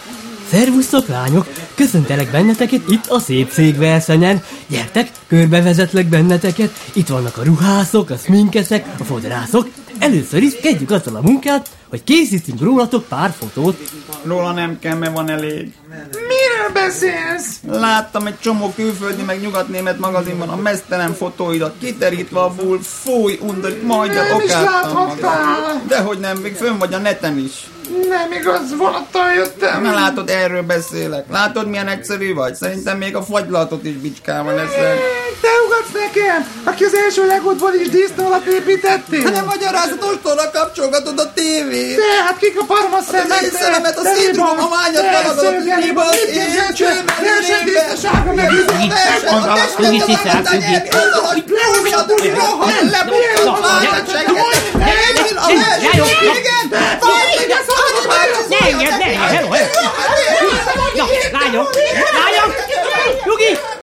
Szervusztok, lányok! Köszöntelek benneteket itt a szép székversenyen. Gyertek, körbevezetlek benneteket. Itt vannak a ruhászok, a szminkesek, a fodrászok. Először is kezdjük azzal a munkát, hogy készítünk rólatok pár fotót. Róla nem kell, mert van elég. Miről beszélsz? Láttam egy csomó külföldi meg nyugatnémet magazinban a meztelen fotóidat kiterítve a bull, fúj, undorít, magyar Nem is okáttam láthattál. magam. Dehogy nem, még fönn vagy a neten is. Nem igaz, vonattal jöttem. Na látod, erről beszélek. Látod, milyen egyszerű vagy? Szerintem még a fagylatot is bicskával leszel. Te ugatsz nekem, aki az első legódból is disznó alatt építettél. Nem magyarázat, ostorra kapcsolgatod a tévét. De, hát kikaparom a szemet. Én szememet, a szétrugom, a mányat valagadott, a hiba, az én csőm, Versenytisztasága meg Lányok! Lányok! Nyugi!